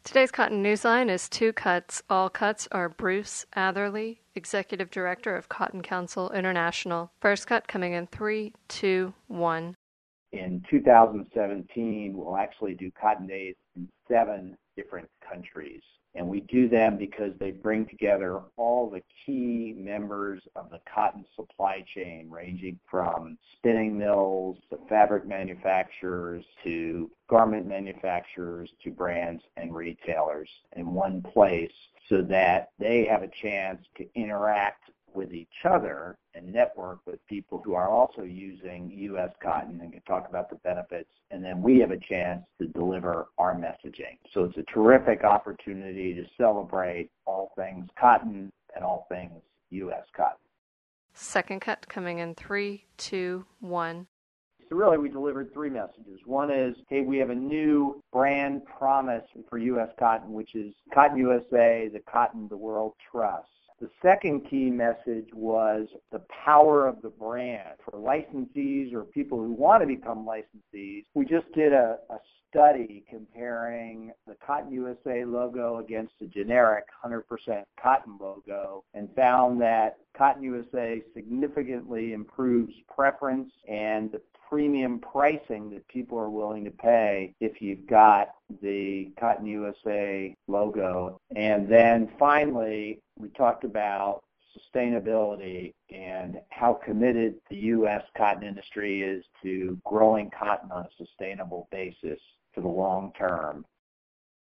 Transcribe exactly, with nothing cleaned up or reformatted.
Today's Cotton Newsline is Two Cuts. All cuts are Bruce Atherley, Executive Director of Cotton Council International. First cut coming in three, two, one. In two thousand seventeen, we'll actually do Cotton Days in seven different countries. And we do them because they bring together all the key members of the cotton supply chain, ranging from spinning mills to fabric manufacturers to garment manufacturers to brands and retailers in one place so that they have a chance to interact with each other and network with people who are also using U S cotton and can talk about the benefits, and then we have a chance to deliver our messaging. So it's a terrific opportunity to celebrate all things cotton and all things U S cotton. Second cut coming in three, two, one. So really we delivered three messages. One is, hey, we have a new brand promise for U S cotton, which is Cotton U S A, the cotton the world trusts. The second key message was the power of the brand. For licensees or people who want to become licensees, we just did a, a study comparing the Cotton U S A logo against a generic one hundred percent cotton logo and found that Cotton U S A significantly improves preference and the premium pricing that people are willing to pay if you've got the Cotton U S A logo. And then finally, we talked about sustainability and how committed the U S cotton industry is to growing cotton on a sustainable basis for the long term.